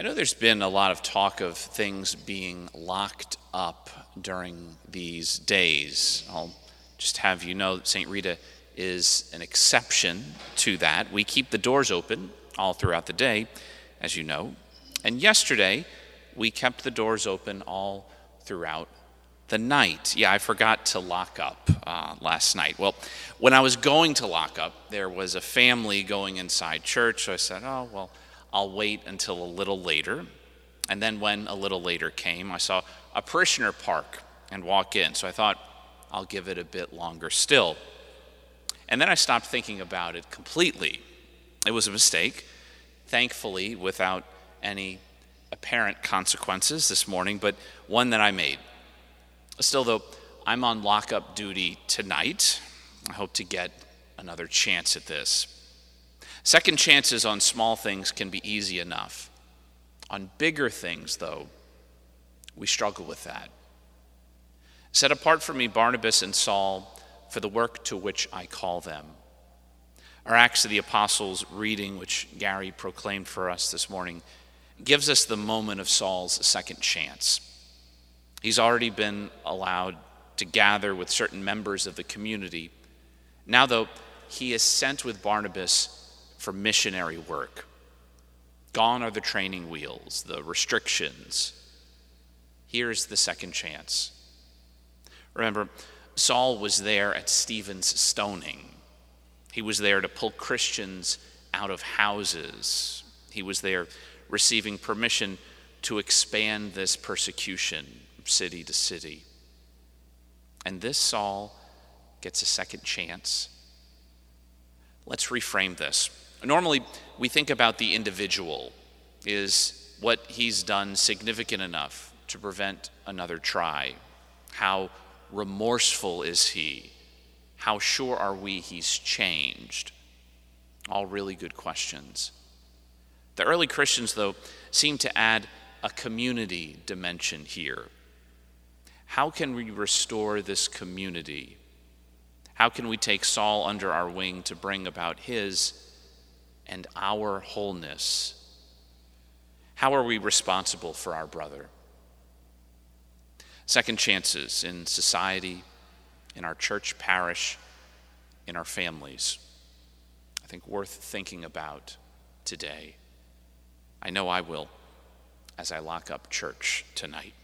I know there's been a lot of talk of things being locked up during these days. I'll just have you know that St. Rita is an exception to that. We keep the doors open all throughout the day, as you know. And yesterday, we kept the doors open all throughout the night. Yeah, I forgot to lock up last night. Well, when I was going to lock up, there was a family going inside church, so I said, oh, well, I'll wait until a little later. And then when a little later came, I saw a parishioner park and walk in. So I thought, I'll give it a bit longer still. And then I stopped thinking about it completely. It was a mistake, thankfully without any apparent consequences this morning, but one that I made. Still, though, I'm on lockup duty tonight. I hope to get another chance at this. Second chances on small things can be easy enough. On bigger things, though, we struggle with that. Set apart for me Barnabas and Saul for the work to which I call them. Our Acts of the Apostles reading, which Gary proclaimed for us this morning, gives us the moment of Saul's second chance. He's already been allowed to gather with certain members of the community. Now, though, he is sent with Barnabas for missionary work. Gone are the training wheels, the restrictions. Here's the second chance. Remember, Saul was there at Stephen's stoning. He was there to pull Christians out of houses. He was there receiving permission to expand this persecution from city to city. And this Saul gets a second chance. Let's reframe this. Normally, we think about the individual. Is what he's done significant enough to prevent another try? How remorseful is he? How sure are we he's changed? All really good questions. The early Christians, though, seem to add a community dimension here. How can we restore this community? How can we take Saul under our wing to bring about his and our wholeness? How are we responsible for our brother? Second chances in society, in our church parish, in our families. I think worth thinking about today. I know I will as I lock up church tonight.